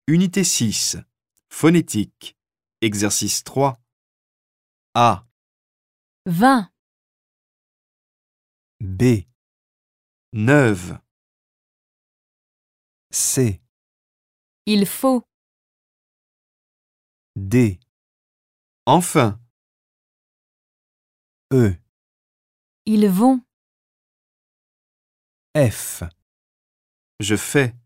Unité 6. Phonétique. Exercice 3. A, 20, B, 9, C, il faut, D, enfin, E, ils vont, F. je fais.